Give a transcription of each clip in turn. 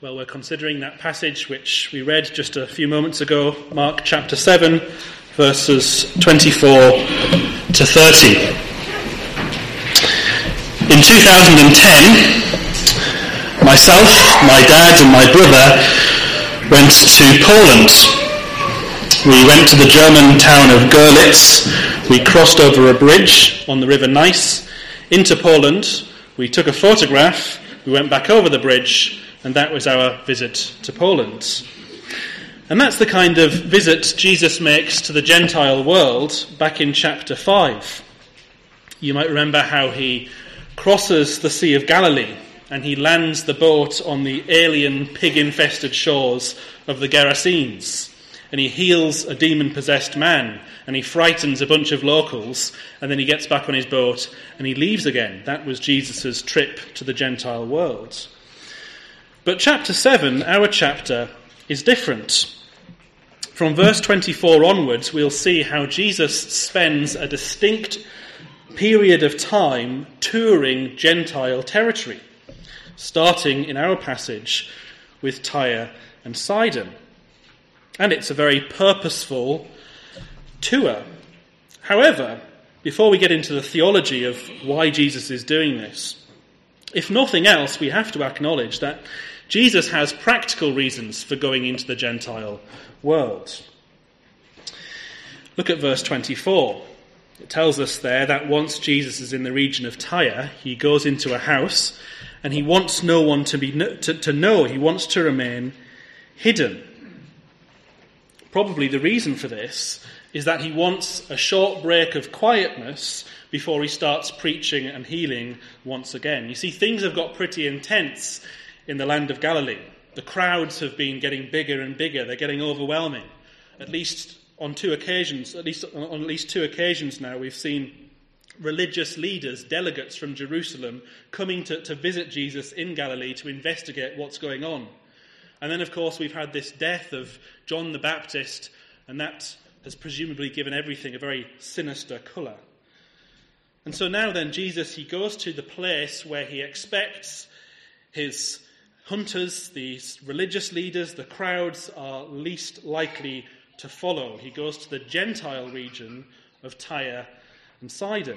Well, we're considering that passage which we read just a few moments ago, Mark chapter 7, verses 24 to 30. In 2010, myself, my dad and my brother went to Poland. We went to the German town of Görlitz. We crossed over a bridge on the River Neisse into Poland. We took a photograph. We went back over the bridge. And that was our visit to Poland. And that's the kind of visit Jesus makes to the Gentile world back in chapter 5. You might remember how he crosses the Sea of Galilee and he lands the boat on the alien pig-infested shores of the Gerasenes. And he heals a demon-possessed man and he frightens a bunch of locals, and then he gets back on his boat and he leaves again. That was Jesus' trip to the Gentile world. But chapter 7, our chapter, is different. From verse 24 onwards, we'll see how Jesus spends a distinct period of time touring Gentile territory, starting in our passage with Tyre and Sidon. And it's a very purposeful tour. However, before we get into the theology of why Jesus is doing this, if nothing else, we have to acknowledge that Jesus has practical reasons for going into the Gentile world. Look at verse 24. It tells us there that once Jesus is in the region of Tyre, he goes into a house and he wants no one to know. He wants to remain hidden. Probably the reason for this is that he wants a short break of quietness before he starts preaching and healing once again. You see, things have got pretty intense in the land of Galilee. The crowds have been getting bigger and bigger. They're getting overwhelming. On at least two occasions now, we've seen religious leaders, delegates from Jerusalem, coming to visit Jesus in Galilee to investigate what's going on. And then, of course, we've had this death of John the Baptist, and that has presumably given everything a very sinister colour. And so now then, Jesus, he goes to the place where he expects his hunters, these religious leaders, the crowds are least likely to follow. He goes to the Gentile region of Tyre and Sidon.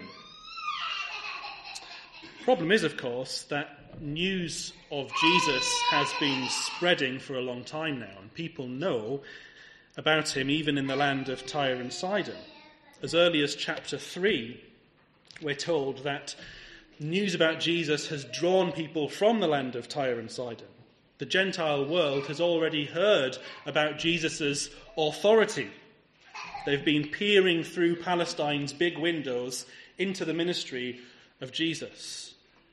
The problem is, of course, that news of Jesus has been spreading for a long time now, and people know about him even in the land of Tyre and Sidon. As early as chapter 3, we're told that news about Jesus has drawn people from the land of Tyre and Sidon. The Gentile world has already heard about Jesus' authority. They've been peering through Palestine's big windows into the ministry of Jesus.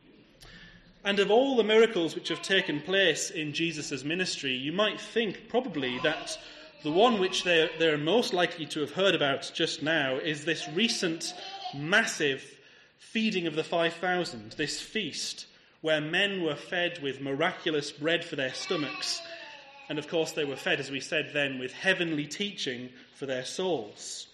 And of all the miracles which have taken place in Jesus' ministry, you might think probably that the one which they're most likely to have heard about just now is this recent massive feeding of the 5,000, this feast where men were fed with miraculous bread for their stomachs. And of course they were fed, as we said then, with heavenly teaching for their souls.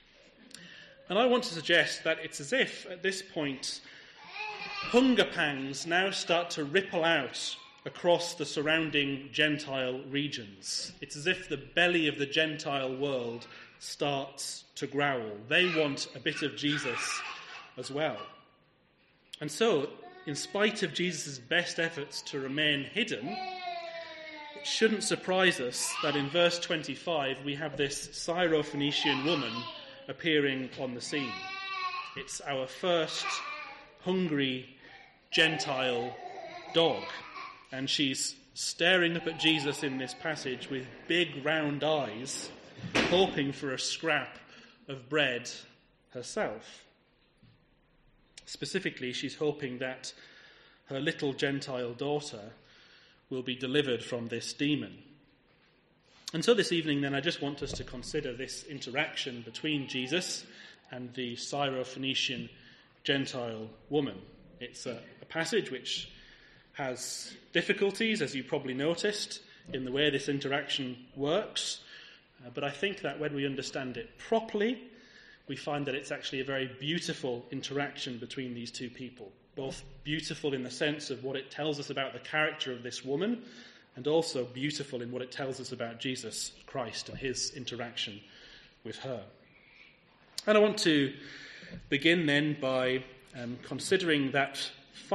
And I want to suggest that it's as if at this point hunger pangs now start to ripple out across the surrounding Gentile regions. It's as if the belly of the Gentile world starts to growl. They want a bit of Jesus as well. And so, in spite of Jesus' best efforts to remain hidden, it shouldn't surprise us that in verse 25 we have this Syrophoenician woman appearing on the scene. It's our first hungry Gentile dog, and she's staring up at Jesus in this passage with big round eyes, hoping for a scrap of bread herself. Specifically, she's hoping that her little Gentile daughter will be delivered from this demon. And so this evening, then, I just want us to consider this interaction between Jesus and the Syrophoenician Gentile woman. It's a passage which has difficulties, as you probably noticed, in the way this interaction works. But I think that when we understand it properly, we find that it's actually a very beautiful interaction between these two people. Both beautiful in the sense of what it tells us about the character of this woman, and also beautiful in what it tells us about Jesus Christ and his interaction with her. And I want to begin then by considering those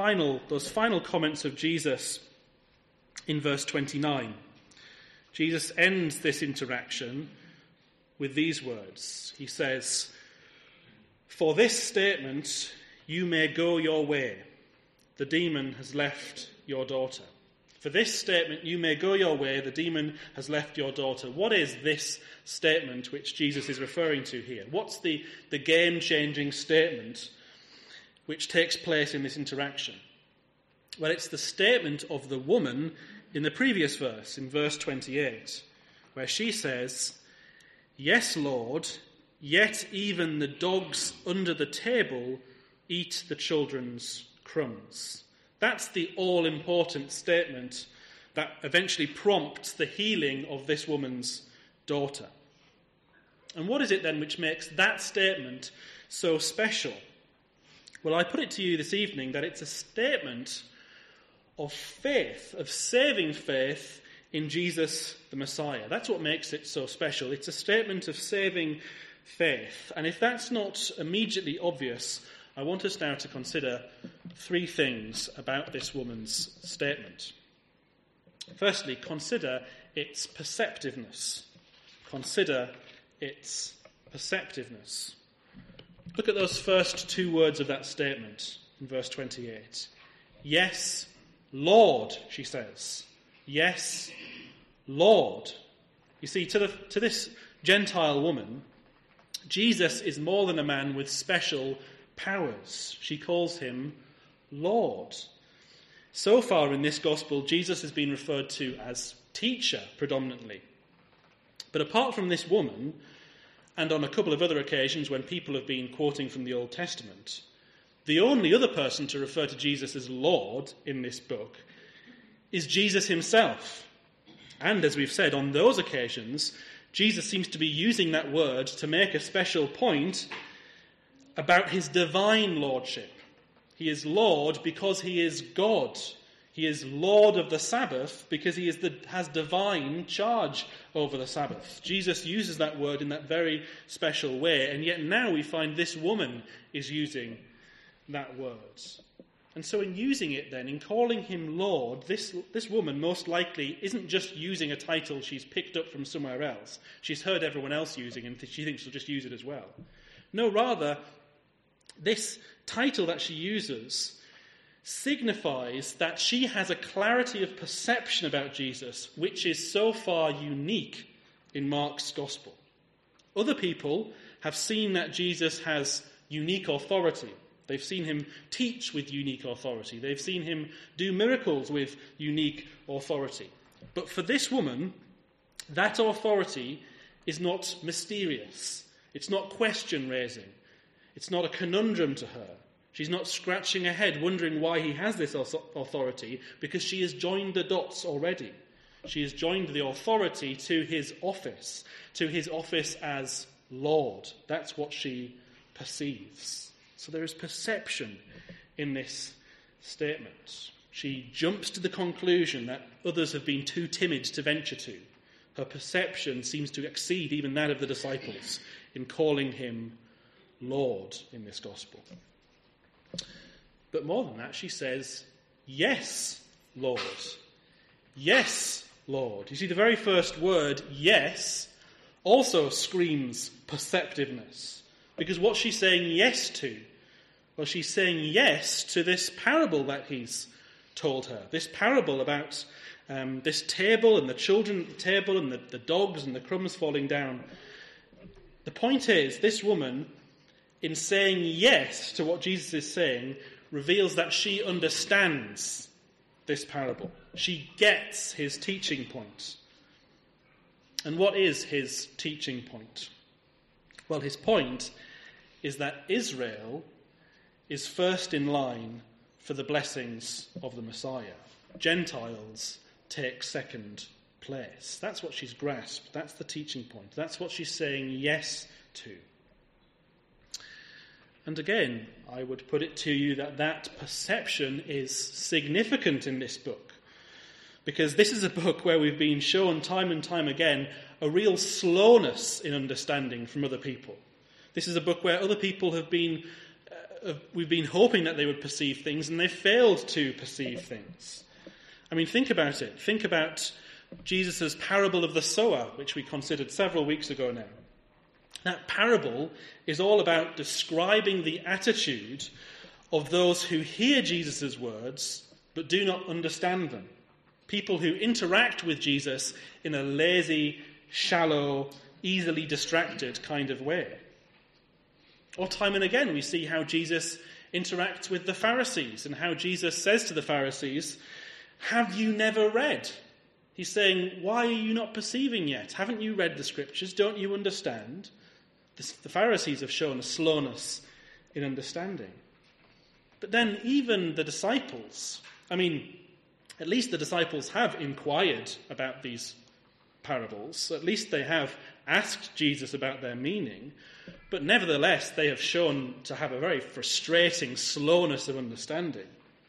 final comments of Jesus in verse 29. Jesus ends this interaction with these words. He says, "For this statement you may go your way. The demon has left your daughter." For this statement, you may go your way, the demon has left your daughter. What is this statement which Jesus is referring to here? What's the game-changing statement which takes place in this interaction? Well, it's the statement of the woman in the previous verse, in verse 28, where she says, "Yes, Lord, yet even the dogs under the table eat the children's crumbs." That's the all-important statement that eventually prompts the healing of this woman's daughter. And what is it then which makes that statement so special? Well, I put it to you this evening that it's a statement of faith, of saving faith in Jesus the Messiah. That's what makes it so special. It's a statement of saving faith. And if that's not immediately obvious, I want us now to consider three things about this woman's statement. Firstly, consider its perceptiveness. Consider its perceptiveness. Look at those first two words of that statement in verse 28. "Yes, Lord," she says. "Yes, Lord." You see, to this Gentile woman, Jesus is more than a man with special powers. She calls him Lord. So far in this gospel, Jesus has been referred to as teacher predominantly. But apart from this woman, and on a couple of other occasions when people have been quoting from the Old Testament, the only other person to refer to Jesus as Lord in this book is Jesus himself. And as we've said, on those occasions, Jesus seems to be using that word to make a special point about his divine lordship. He is Lord because he is God. He is Lord of the Sabbath because he has divine charge over the Sabbath. Jesus uses that word in that very special way, and yet now we find this woman is using that word. And so in using it then, in calling him Lord, this woman most likely isn't just using a title she's picked up from somewhere else. She's heard everyone else using and she thinks she'll just use it as well. No, rather, this title that she uses signifies that she has a clarity of perception about Jesus which is so far unique in Mark's gospel. Other people have seen that Jesus has unique authority. They've seen him teach with unique authority. They've seen him do miracles with unique authority. But for this woman, that authority is not mysterious. It's not question-raising. It's not a conundrum to her. She's not scratching her head wondering why he has this authority, because she has joined the dots already. She has joined the authority to his office as Lord. That's what she perceives. So there is perception in this statement. She jumps to the conclusion that others have been too timid to venture to. Her perception seems to exceed even that of the disciples in calling him Lord in this gospel. But more than that, she says, "Yes, Lord. Yes, Lord." You see, the very first word, yes, also screams perceptiveness. Because what she's saying yes to, well, she's saying yes to this parable that he's told her. This parable about this table and the children at the table and the dogs and the crumbs falling down. The point is, this woman, in saying yes to what Jesus is saying, reveals that she understands this parable. She gets his teaching point. And what is his teaching point? Well, his point is that Israel is first in line for the blessings of the Messiah. Gentiles take second place. That's what she's grasped. That's the teaching point. That's what she's saying yes to. And again, I would put it to you that perception is significant in this book, Because this is a book where we've been shown time and time again a real slowness in understanding from other people. This is a book where other people we've been hoping that they would perceive things, and they've failed to perceive things. I mean, think about it. Think about Jesus' parable of the sower, which we considered several weeks ago now. That parable is all about describing the attitude of those who hear Jesus' words but do not understand them. People who interact with Jesus in a lazy, shallow, easily distracted kind of way. Or time and again we see how Jesus interacts with the Pharisees and how Jesus says to the Pharisees, "Have you never read?" He's saying, "Why are you not perceiving yet? Haven't you read the scriptures? Don't you understand?" The Pharisees have shown a slowness in understanding. But then even the disciples, at least the disciples have inquired about these parables. At least they have asked Jesus about their meaning. But nevertheless, they have shown to have a very frustrating slowness of understanding.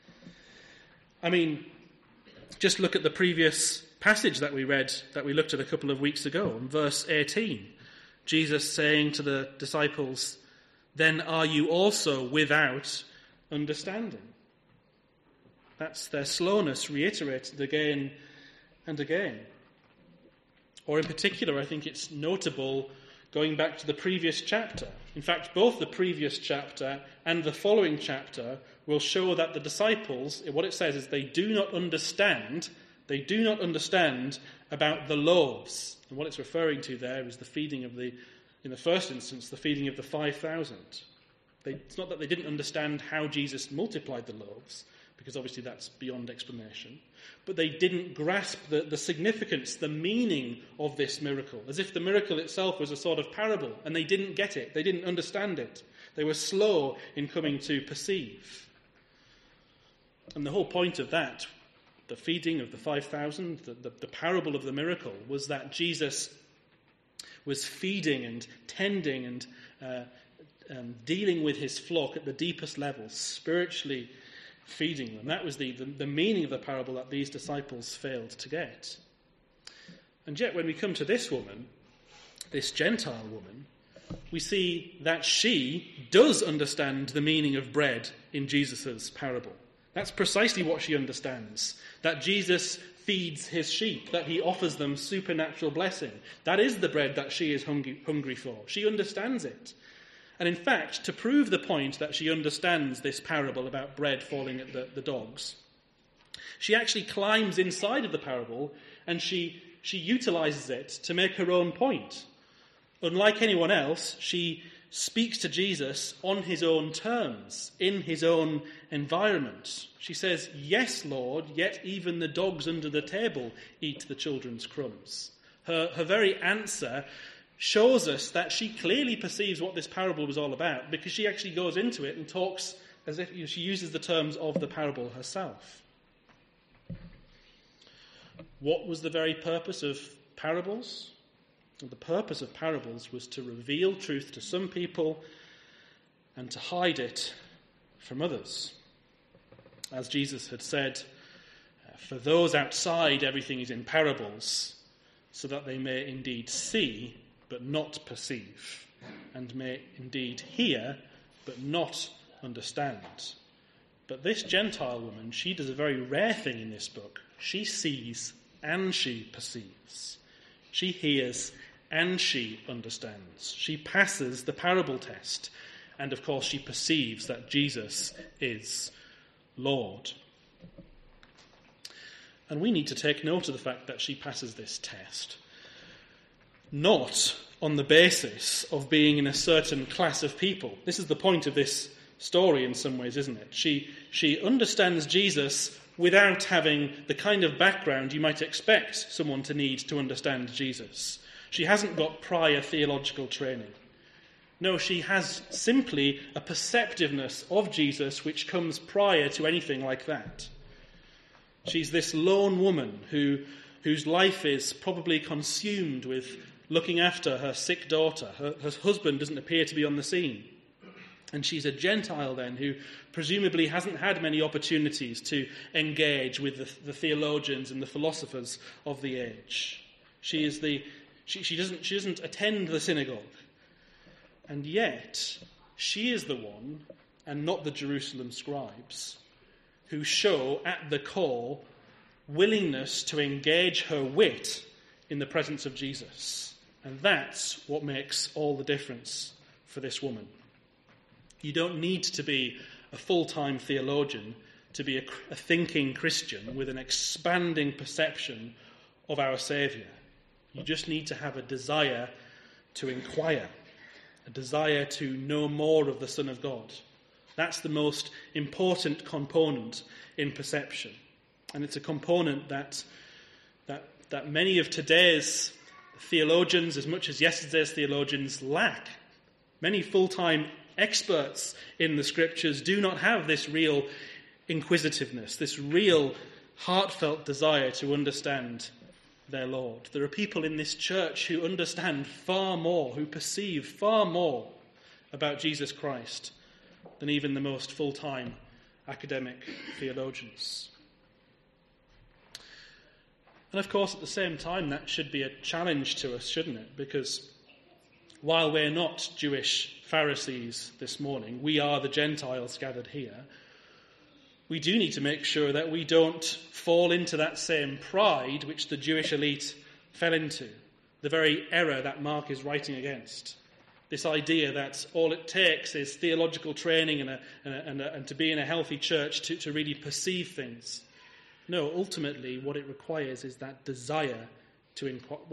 Just look at the previous passage that we read, that we looked at a couple of weeks ago, in verse 18. Jesus saying to the disciples, "Then are you also without understanding?" That's their slowness reiterated again and again. Or in particular, I think it's notable going back to the previous chapter. In fact, both the previous chapter and the following chapter will show that the disciples, what it says is they do not understand about the loaves. And what it's referring to there is the feeding of in the first instance, the feeding of the 5,000. It's not that they didn't understand how Jesus multiplied the loaves, because obviously that's beyond explanation. But they didn't grasp the significance, the meaning of this miracle, as if the miracle itself was a sort of parable, and they didn't get it, they didn't understand it. They were slow in coming to perceive. And the whole point of that, the feeding of the 5,000, the parable of the miracle, was that Jesus was feeding and tending and dealing with his flock at the deepest level, spiritually feeding them. That was the meaning of the parable that these disciples failed to get. And yet when we come to this woman, this Gentile woman, we see that she does understand the meaning of bread in Jesus' parable. That's precisely what she understands. That Jesus feeds his sheep, that he offers them supernatural blessing. That is the bread that she is hungry for. She understands it. And in fact, to prove the point that she understands this parable about bread falling at the dogs, she actually climbs inside of the parable and she utilizes it to make her own point. Unlike anyone else, she speaks to Jesus on his own terms, in his own environment. She says, "Yes, Lord, yet even the dogs under the table eat the children's crumbs." Her very answer shows us that she clearly perceives what this parable was all about, because she actually goes into it and talks as if she uses the terms of the parable herself. What was the very purpose of parables? Well, the purpose of parables was to reveal truth to some people and to hide it from others. As Jesus had said, "For those outside, everything is in parables, so that they may indeed see but not perceive, and may indeed hear, but not understand." But this Gentile woman, she does a very rare thing in this book. She sees and she perceives. She hears and she understands. She passes the parable test, and of course she perceives that Jesus is Lord. And we need to take note of the fact that she passes this test, not on the basis of being in a certain class of people. This is the point of this story in some ways, isn't it? She understands Jesus without having the kind of background you might expect someone to need to understand Jesus. She hasn't got prior theological training. No, she has simply a perceptiveness of Jesus which comes prior to anything like that. She's this lone woman whose life is probably consumed with looking after her sick daughter. Her husband doesn't appear to be on the scene. And she's a Gentile then who presumably hasn't had many opportunities to engage with the theologians and the philosophers of the age. She doesn't attend the synagogue. And yet, she is the one, and not the Jerusalem scribes, who show at the core willingness to engage her wit in the presence of Jesus. And that's what makes all the difference for this woman. You don't need to be a full-time theologian to be a thinking Christian with an expanding perception of our Saviour. You just need to have a desire to inquire, a desire to know more of the Son of God. That's the most important component in perception. And it's a component that many of today's theologians, as much as yesterday's theologians, lack. Many full-time experts in the Scriptures do not have this real inquisitiveness, this real heartfelt desire to understand their Lord. There are people in this church who understand far more, who perceive far more about Jesus Christ than even the most full-time academic theologians. And of course, at the same time, that should be a challenge to us, shouldn't it? Because while we're not Jewish Pharisees this morning, we are the Gentiles gathered here, we do need to make sure that we don't fall into that same pride which the Jewish elite fell into, the very error that Mark is writing against. This idea that all it takes is theological training and to be in a healthy church to really perceive things. No, ultimately, what it requires is that desire to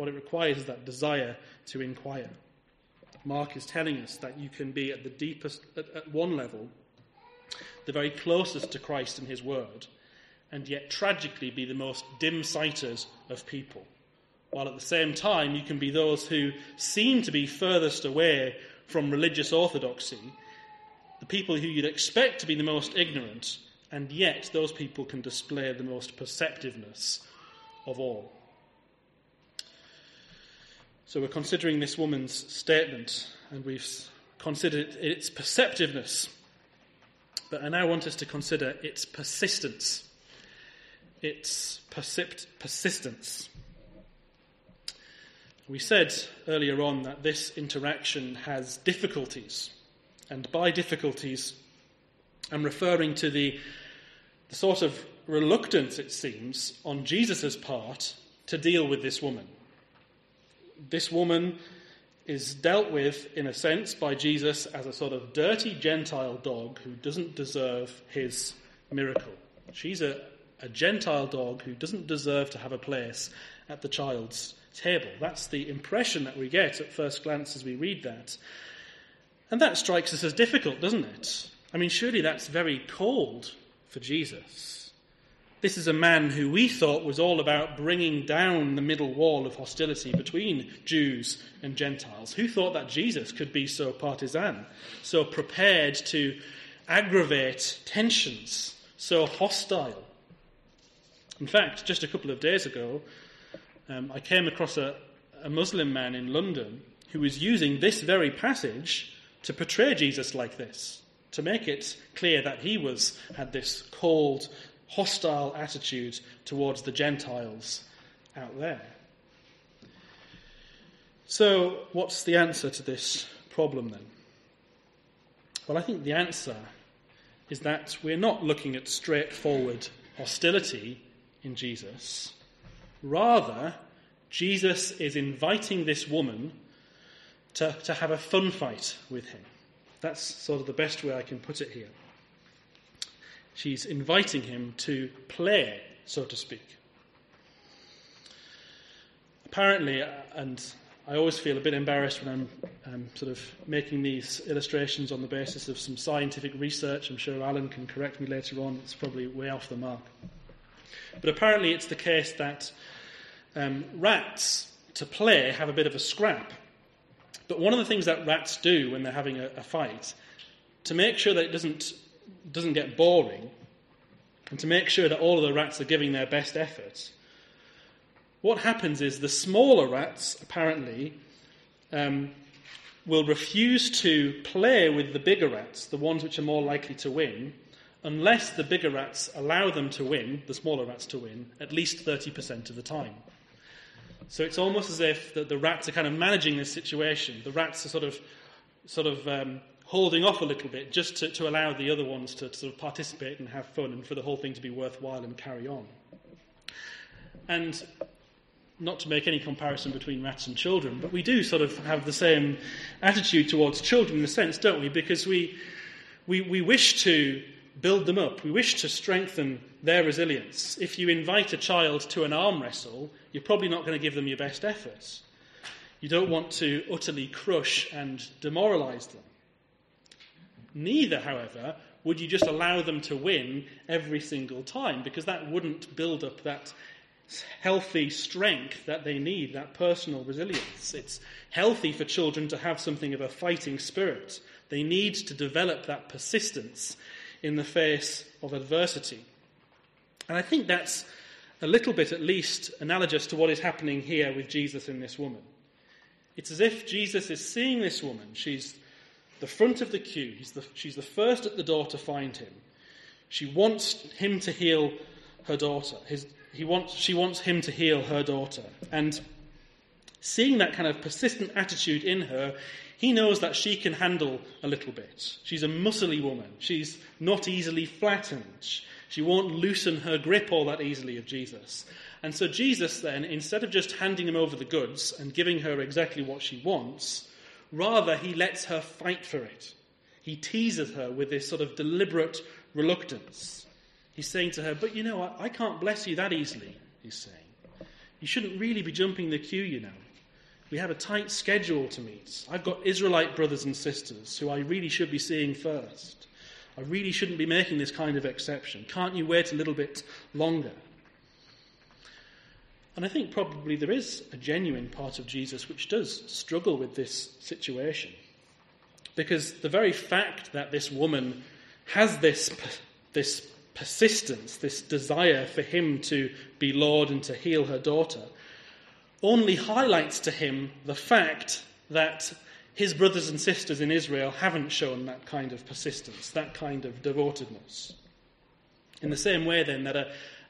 inquire. Mark is telling us that you can be at the deepest, at one level, the very closest to Christ and his word, and yet tragically be the most dim-sighted of people. While at the same time you can be those who seem to be furthest away from religious orthodoxy, the people who you'd expect to be the most ignorant, and yet those people can display the most perceptiveness of all. So we're considering this woman's statement, and we've considered its perceptiveness. But I now want us to consider its persistence. Its persistence. We said earlier on that this interaction has difficulties. And by difficulties, I'm referring to the sort of reluctance, it seems, on Jesus' part to deal with this woman. This woman is dealt with, in a sense, by Jesus as a sort of dirty Gentile dog who doesn't deserve his miracle. She's a Gentile dog who doesn't deserve to have a place at the child's table. That's the impression that we get at first glance as we read that. And that strikes us as difficult, doesn't it? I mean, surely that's very cold for Jesus. This is a man who we thought was all about bringing down the middle wall of hostility between Jews and Gentiles. Who thought that Jesus could be so partisan, so prepared to aggravate tensions, so hostile? In fact, just a couple of days ago, I came across a Muslim man in London who was using this very passage to portray Jesus like this, to make it clear that he had this cold, hostile attitude towards the Gentiles out there. So, what's the answer to this problem then? Well, I think the answer is that we're not looking at straightforward hostility in Jesus. Rather, Jesus is inviting this woman to have a fun fight with him. That's sort of the best way I can put it here. She's inviting him to play, so to speak. Apparently, and I always feel a bit embarrassed when I'm sort of making these illustrations on the basis of some scientific research. I'm sure Alan can correct me later on. It's probably way off the mark. But apparently it's the case that rats, to play, have a bit of a scrap. But one of the things that rats do when they're having a fight, to make sure that it doesn't get boring, and to make sure that all of the rats are giving their best effort, what happens is the smaller rats, apparently, will refuse to play with the bigger rats, the ones which are more likely to win, unless the bigger rats allow them to win, the smaller rats to win, at least 30% of the time. So it's almost as if the rats are kind of managing this situation. The rats are sort of holding off a little bit just to allow the other ones to sort of participate and have fun and for the whole thing to be worthwhile and carry on. And not to make any comparison between rats and children, but we do sort of have the same attitude towards children in a sense, don't we? Because we wish to build them up. We wish to strengthen their resilience. If you invite a child to an arm wrestle, you're probably not going to give them your best efforts. You don't want to utterly crush and demoralise them. Neither, however, would you just allow them to win every single time, because that wouldn't build up that healthy strength that they need, that personal resilience. It's healthy for children to have something of a fighting spirit. They need to develop that persistence in the face of adversity. And I think that's a little bit, at least, analogous to what is happening here with Jesus and this woman. It's as if Jesus is seeing this woman. She's the front of the queue. She's the first at the door to find him. She wants him to heal her daughter. She wants him to heal her daughter. And seeing that kind of persistent attitude in her, he knows that she can handle a little bit. She's a muscly woman. She's not easily flattened. She won't loosen her grip all that easily of Jesus. And so Jesus then, instead of just handing him over the goods and giving her exactly what she wants, rather he lets her fight for it. He teases her with this sort of deliberate reluctance. He's saying to her, but you know, I can't bless you that easily, he's saying. You shouldn't really be jumping the queue, you know. We have a tight schedule to meet. I've got Israelite brothers and sisters who I really should be seeing first. I really shouldn't be making this kind of exception. Can't you wait a little bit longer? And I think probably there is a genuine part of Jesus which does struggle with this situation. Because the very fact that this woman has this persistence, this desire for him to be Lord and to heal her daughter, only highlights to him the fact that his brothers and sisters in Israel haven't shown that kind of persistence, that kind of devotedness. In the same way, then, that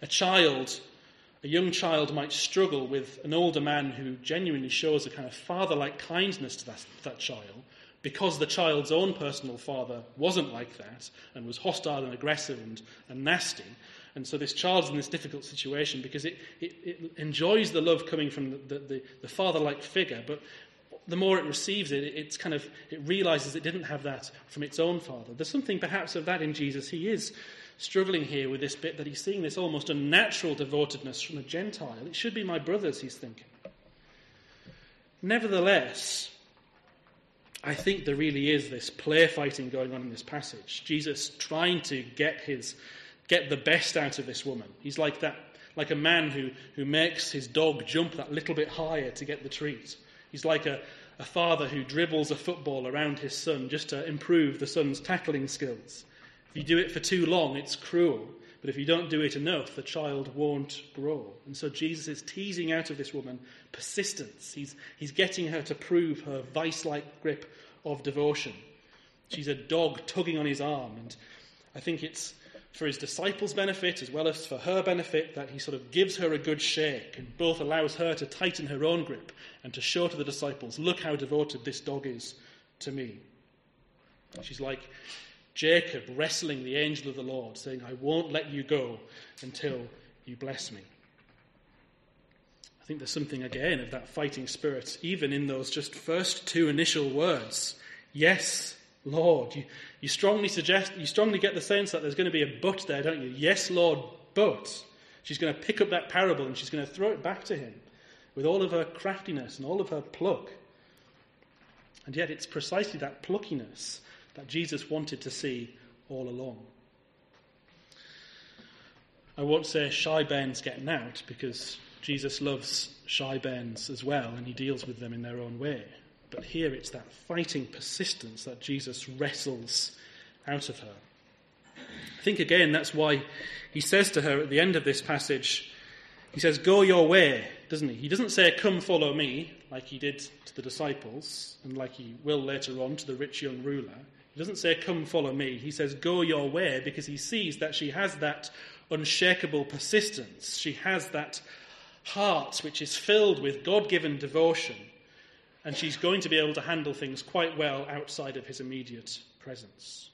a young child might struggle with an older man who genuinely shows a kind of father-like kindness to that child, because the child's own personal father wasn't like that and was hostile and aggressive and nasty. And so this child's in this difficult situation because it enjoys the love coming from the father-like figure, but the more it receives it, it realizes it didn't have that from its own father. There's something perhaps of that in Jesus. He is struggling here with this bit that he's seeing this almost unnatural devotedness from a Gentile. It should be my brothers, he's thinking. Nevertheless, I think there really is this play fighting going on in this passage. Jesus trying to get the best out of this woman. He's like a man who makes his dog jump that little bit higher to get the treat. He's like a father who dribbles a football around his son just to improve the son's tackling skills. If you do it for too long, it's cruel. But if you don't do it enough, the child won't grow. And so Jesus is teasing out of this woman persistence. He's getting her to prove her vice-like grip of devotion. She's a dog tugging on his arm. And I think it's for his disciples' benefit as well as for her benefit that he sort of gives her a good shake and both allows her to tighten her own grip and to show to the disciples, look how devoted this dog is to me. She's like Jacob wrestling the angel of the Lord, saying, I won't let you go until you bless me. I think there's something again of that fighting spirit, even in those just first two initial words. Yes, Lord. You strongly get the sense that there's going to be a but there, don't you? Yes, Lord, but. She's going to pick up that parable and she's going to throw it back to him with all of her craftiness and all of her pluck. And yet it's precisely that pluckiness that Jesus wanted to see all along. I won't say shy bairns getting out, because Jesus loves shy bairns as well, and he deals with them in their own way. But here it's that fighting persistence that Jesus wrestles out of her. I think again that's why he says to her at the end of this passage, He says, go your way, doesn't he? He doesn't say, come follow me, like he did to the disciples, and like he will later on to the rich young ruler. He doesn't say, come follow me. He says, go your way, because he sees that she has that unshakable persistence. She has that heart which is filled with God-given devotion, and she's going to be able to handle things quite well outside of his immediate presence.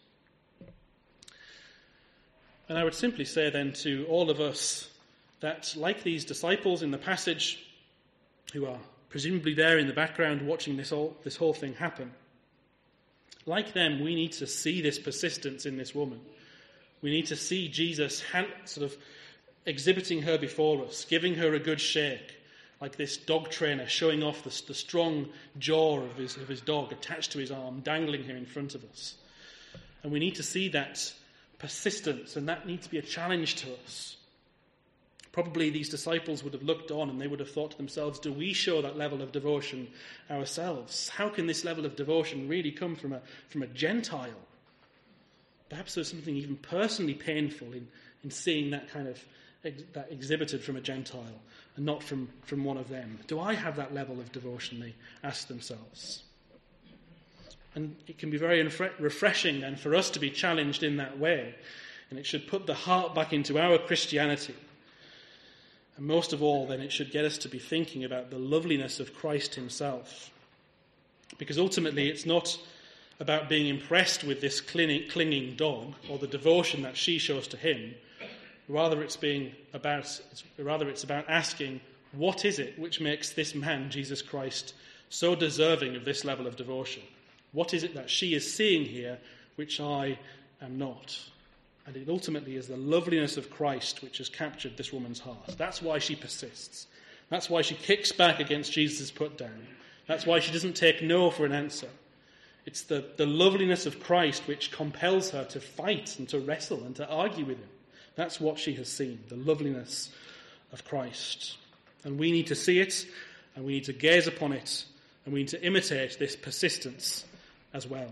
And I would simply say then to all of us that, like these disciples in the passage, who are presumably there in the background watching this whole thing happen, like them, we need to see this persistence in this woman. We need to see Jesus sort of exhibiting her before us, giving her a good shake, like this dog trainer showing off the strong jaw of his dog attached to his arm, dangling him in front of us. And we need to see that persistence, and that needs to be a challenge to us. Probably these disciples would have looked on and they would have thought to themselves, do we show that level of devotion ourselves? How can this level of devotion really come from a Gentile? Perhaps there's something even personally painful in seeing that kind of that exhibited from a Gentile and not from one of them. Do I have that level of devotion, they ask themselves. And it can be very refreshing then for us to be challenged in that way. And it should put the heart back into our Christianity. And most of all, then, it should get us to be thinking about the loveliness of Christ himself. Because ultimately, it's not about being impressed with this clinging dog or the devotion that she shows to him. Rather, it's about asking, what is it which makes this man, Jesus Christ, so deserving of this level of devotion? What is it that she is seeing here which I am not? And it ultimately is the loveliness of Christ which has captured this woman's heart. That's why she persists. That's why she kicks back against Jesus' put down. That's why she doesn't take no for an answer. It's the loveliness of Christ which compels her to fight and to wrestle and to argue with him. That's what she has seen, the loveliness of Christ. And we need to see it, and we need to gaze upon it, and we need to imitate this persistence as well.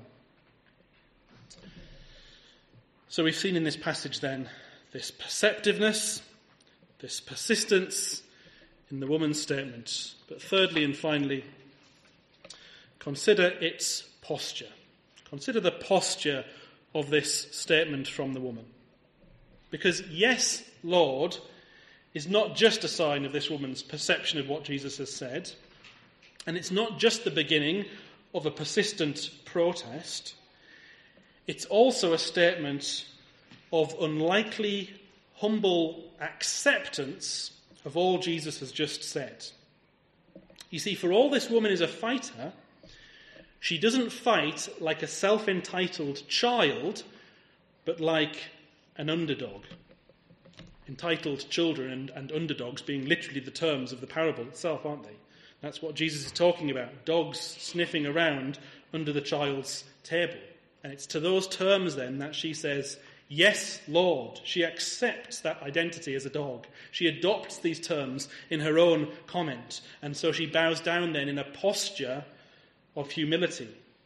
So we've seen in this passage then this perceptiveness, this persistence in the woman's statement. But thirdly and finally, consider its posture. Consider the posture of this statement from the woman. Because yes, Lord, is not just a sign of this woman's perception of what Jesus has said, and it's not just the beginning of a persistent protest. It's also a statement of unlikely, humble acceptance of all Jesus has just said. You see, for all this woman is a fighter, she doesn't fight like a self-entitled child, but like an underdog. Entitled children and underdogs being literally the terms of the parable itself, aren't they? That's what Jesus is talking about, dogs sniffing around under the child's table. And it's to those terms then that she says, yes, Lord. She accepts that identity as a dog. She adopts these terms in her own comment. And so she bows down then in a posture of humility.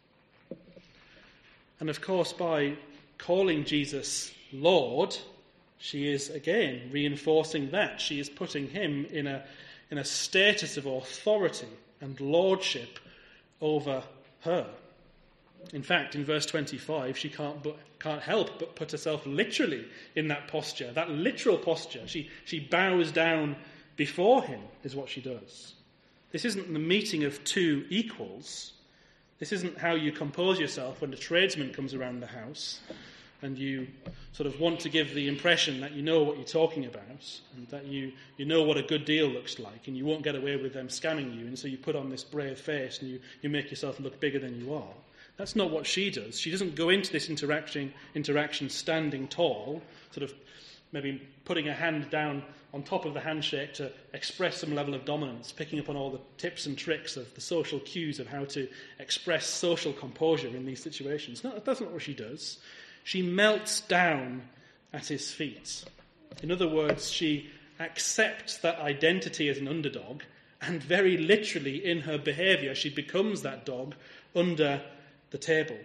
And of course, by calling Jesus Lord, she is again reinforcing that. She is putting him in a status of authority and lordship over her. In fact, in verse 25, she can't help but put herself literally in that posture, that literal posture. She bows down before him, is what she does. This isn't the meeting of two equals. This isn't how you compose yourself when a tradesman comes around the house and you sort of want to give the impression that you know what you're talking about and that you know what a good deal looks like and you won't get away with them scamming you, and so you put on this brave face and you make yourself look bigger than you are. That's not what she does. She doesn't go into this interaction standing tall, sort of maybe putting a hand down on top of the handshake to express some level of dominance, picking up on all the tips and tricks of the social cues of how to express social composure in these situations. No, that's not what she does. She melts down at his feet. In other words, she accepts that identity as an underdog, and very literally in her behaviour, she becomes that dog under the table.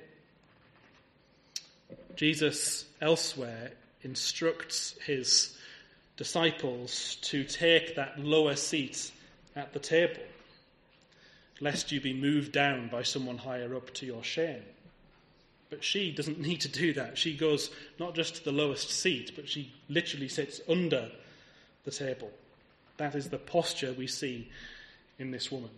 Jesus elsewhere instructs his disciples to take that lower seat at the table, lest you be moved down by someone higher up to your shame. But she doesn't need to do that. She goes not just to the lowest seat, but she literally sits under the table. That is the posture we see in this woman.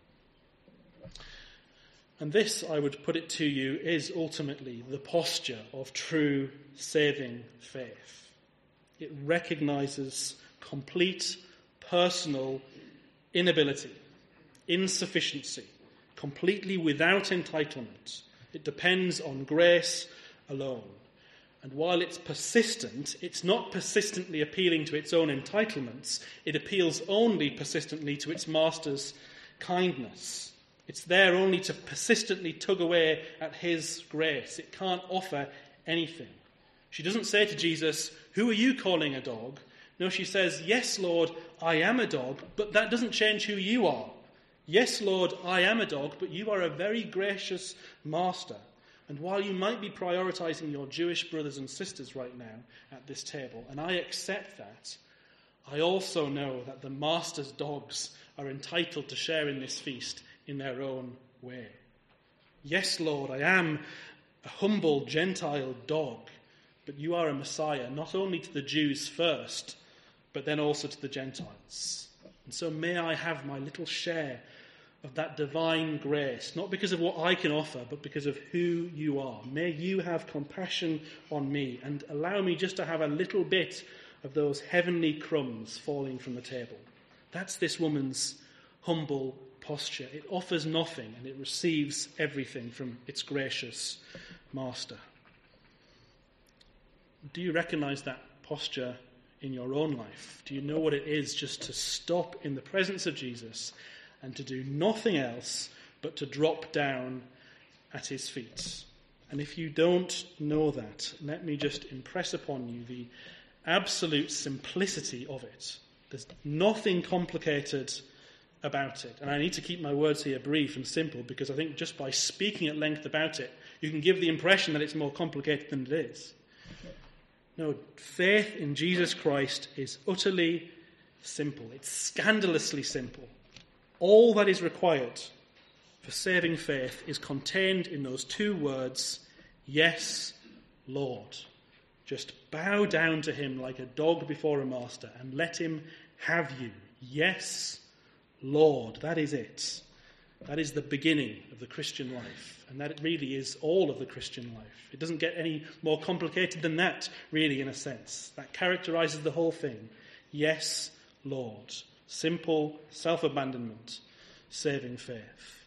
And this, I would put it to you, is ultimately the posture of true saving faith. It recognizes complete personal inability, insufficiency, completely without entitlement. It depends on grace alone. And while it's persistent, it's not persistently appealing to its own entitlements. It appeals only persistently to its master's kindness. It's there only to persistently tug away at his grace. It can't offer anything. She doesn't say to Jesus, "Who are you calling a dog?" No, she says, "Yes, Lord, I am a dog, but that doesn't change who you are. Yes, Lord, I am a dog, but you are a very gracious master. And while you might be prioritizing your Jewish brothers and sisters right now at this table, and I accept that, I also know that the master's dogs are entitled to share in this feast in their own way. Yes, Lord, I am a humble Gentile dog, but you are a Messiah, not only to the Jews first, but then also to the Gentiles. And so may I have my little share of that divine grace, not because of what I can offer, but because of who you are. May you have compassion on me and allow me just to have a little bit of those heavenly crumbs falling from the table. That's this woman's humble posture. It offers nothing and it receives everything from its gracious master. Do you recognize that posture in your own life? Do you know what it is just to stop in the presence of Jesus and to do nothing else but to drop down at his feet? And if you don't know that, let me just impress upon you the absolute simplicity of it. There's nothing complicated about it. And I need to keep my words here brief and simple, because I think just by speaking at length about it, you can give the impression that it's more complicated than it is. No, faith in Jesus Christ is utterly simple. It's scandalously simple. All that is required for saving faith is contained in those two words, yes, Lord. Just bow down to him like a dog before a master and let him have you. Yes, Lord. That is it. That is the beginning of the Christian life. And that really is all of the Christian life. It doesn't get any more complicated than that, really, in a sense. That characterizes the whole thing. Yes, Lord. Simple self-abandonment, saving faith.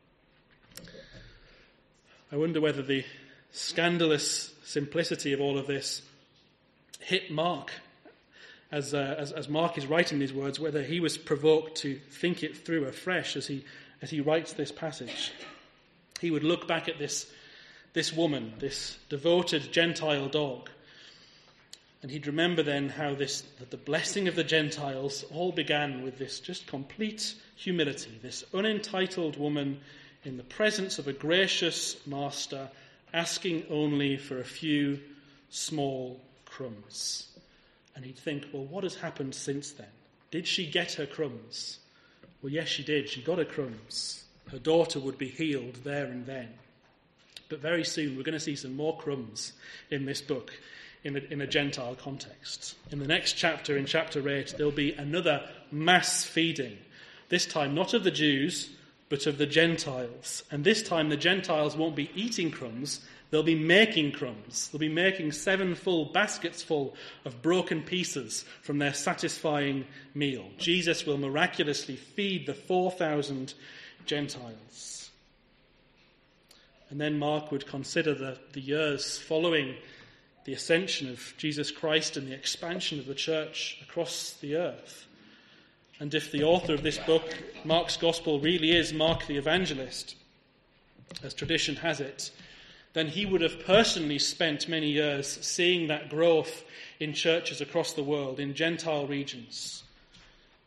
I wonder whether the scandalous simplicity of all of this hit Mark, as Mark is writing these words, whether he was provoked to think it through afresh as he writes this passage. He would look back at this woman, this devoted Gentile dog, and he'd remember then how that the blessing of the Gentiles all began with this just complete humility, this unentitled woman in the presence of a gracious master, asking only for a few small crumbs. And he'd think, well, what has happened since then? Did she get her crumbs? Well, yes, she did. She got her crumbs. Her daughter would be healed there and then. But very soon we're going to see some more crumbs in this book in a Gentile context. In the next chapter, in chapter 8, there'll be another mass feeding. This time not of the Jews, but of the Gentiles. And this time the Gentiles won't be eating crumbs, they'll be making crumbs. They'll be making 7 full baskets full of broken pieces from their satisfying meal. Jesus will miraculously feed the 4,000 Gentiles. And then Mark would consider the years following the ascension of Jesus Christ and the expansion of the church across the earth. And if the author of this book, Mark's Gospel, really is Mark the Evangelist, as tradition has it, then he would have personally spent many years seeing that growth in churches across the world, in Gentile regions.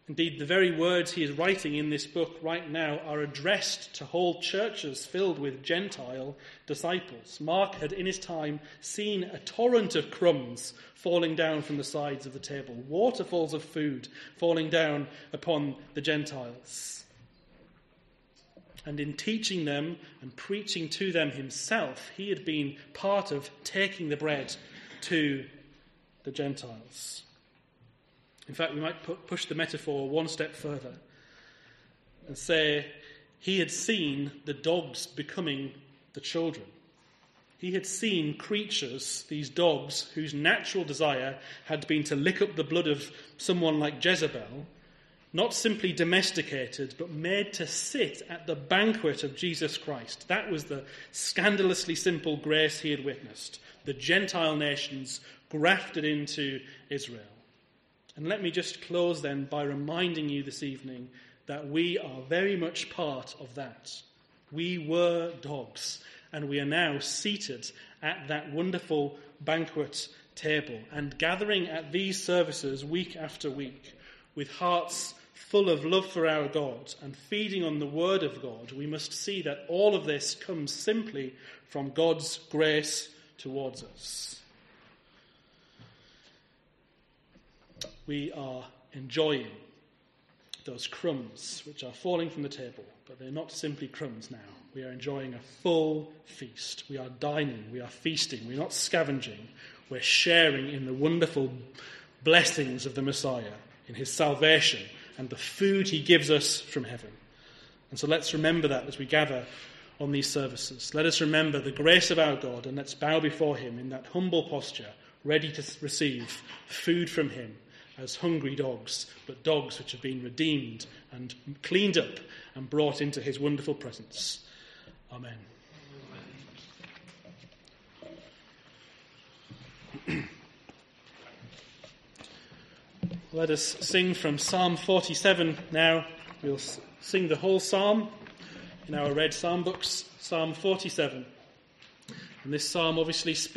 Indeed, the very words he is writing in this book right now are addressed to whole churches filled with Gentile disciples. Mark had in his time seen a torrent of crumbs falling down from the sides of the table, waterfalls of food falling down upon the Gentiles. And in teaching them and preaching to them himself, he had been part of taking the bread to the Gentiles. In fact, we might push the metaphor one step further and say he had seen the dogs becoming the children. He had seen creatures, these dogs, whose natural desire had been to lick up the blood of someone like Jezebel, not simply domesticated, but made to sit at the banquet of Jesus Christ. That was the scandalously simple grace he had witnessed. The Gentile nations grafted into Israel. And let me just close then by reminding you this evening that we are very much part of that. We were dogs, and we are now seated at that wonderful banquet table and gathering at these services week after week with hearts full of love for our God and feeding on the word of God. We must see that all of this comes simply from God's grace towards us. We are enjoying those crumbs which are falling from the table, but they're not simply crumbs now. We are enjoying a full feast. We are dining, we are feasting, we're not scavenging. We're sharing in the wonderful blessings of the Messiah, in his salvation and the food he gives us from heaven. And so let's remember that as we gather on these services. Let us remember the grace of our God, and let's bow before him in that humble posture, ready to receive food from him as hungry dogs, but dogs which have been redeemed and cleaned up and brought into his wonderful presence. Amen. Let us sing from Psalm 47 now. We'll sing the whole psalm in our red psalm books, Psalm 47. And this psalm obviously speaks